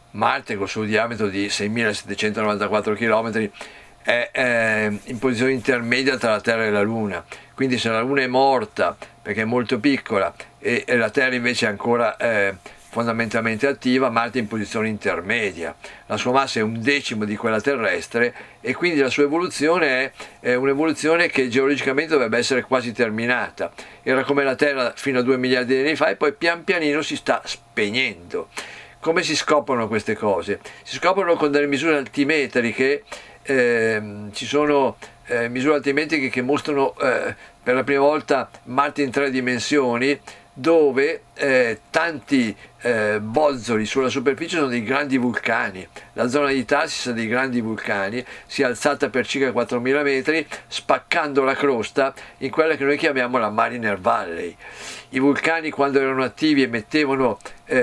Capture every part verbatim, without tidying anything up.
Marte col suo diametro di seimilasettecentonovantaquattro chilometri è, è in posizione intermedia tra la Terra e la Luna, quindi se la Luna è morta perché è molto piccola e, e la Terra invece è ancora eh, fondamentalmente attiva, Marte è in posizione intermedia, la sua massa è un decimo di quella terrestre e quindi la sua evoluzione è, è un'evoluzione che geologicamente dovrebbe essere quasi terminata, era come la Terra fino a due miliardi di anni fa e poi pian pianino si sta spegnendo. Come si scoprono queste cose? Si scoprono con delle misure altimetriche, eh, ci sono eh, misure altimetriche che mostrano eh, per la prima volta Marte in tre dimensioni, dove eh, tanti eh, bozzoli sulla superficie sono dei grandi vulcani. La zona di Tarsis è dei grandi vulcani, si è alzata per circa quattromila metri, spaccando la crosta in quella che noi chiamiamo la Mariner Valley. I vulcani, quando erano attivi, emettevano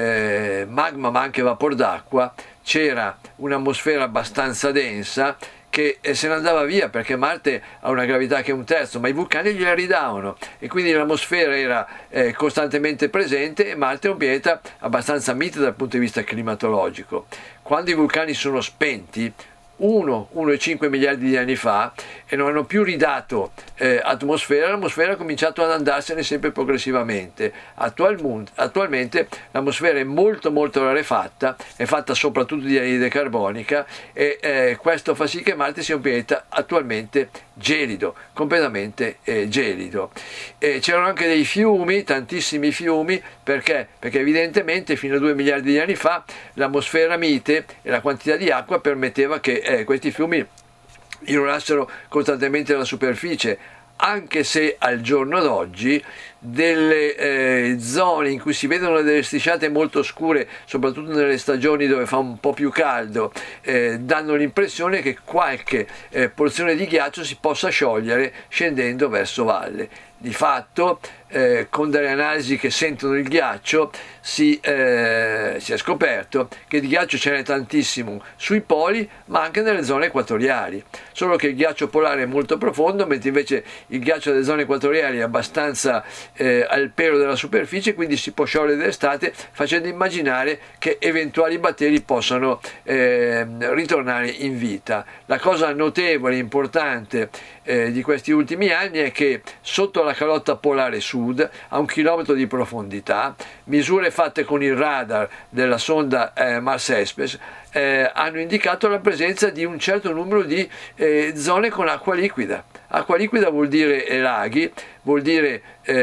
eh, magma ma anche vapor d'acqua, c'era un'atmosfera abbastanza densa che se ne andava via perché Marte ha una gravità che è un terzo, ma i vulcani gliela ridavano e quindi l'atmosfera era eh, costantemente presente e Marte è un pianeta abbastanza mite dal punto di vista climatologico. Quando i vulcani sono spenti, uno virgola cinque miliardi di anni fa, e non hanno più ridato eh, atmosfera, l'atmosfera ha cominciato ad andarsene sempre progressivamente. Attualmente, attualmente l'atmosfera è molto molto rarefatta, è fatta soprattutto di anidride carbonica e eh, questo fa sì che Marte sia un pianeta attualmente gelido, completamente eh, gelido. E c'erano anche dei fiumi, tantissimi fiumi, perché? Perché evidentemente fino a due miliardi di anni fa l'atmosfera mite e la quantità di acqua permetteva che eh, questi fiumi irrorassero costantemente alla superficie, anche se al giorno d'oggi delle eh, zone in cui si vedono delle strisciate molto scure, soprattutto nelle stagioni dove fa un po' più caldo, eh, danno l'impressione che qualche eh, porzione di ghiaccio si possa sciogliere scendendo verso valle. Di fatto, eh, con delle analisi che sentono il ghiaccio, si, eh, si è scoperto che di ghiaccio ce n'è tantissimo sui poli, ma anche nelle zone equatoriali. Solo che il ghiaccio polare è molto profondo, mentre invece il ghiaccio delle zone equatoriali è abbastanza eh, al pelo della superficie, quindi si può sciogliere d'estate, facendo immaginare che eventuali batteri possano eh, ritornare in vita. La cosa notevole, importante eh, di questi ultimi anni è che sotto la calotta polare sud, a un chilometro di profondità, misure fatte con il radar della sonda eh, Mars Express eh, hanno indicato la presenza di un certo numero di eh, zone con acqua liquida. Acqua liquida vuol dire eh, laghi, vuol dire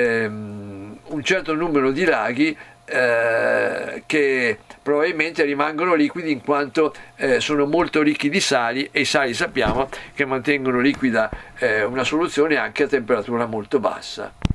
ehm, un certo numero di laghi eh, che probabilmente rimangono liquidi in quanto eh, sono molto ricchi di sali, e i sali sappiamo che mantengono liquida eh, una soluzione anche a temperatura molto bassa.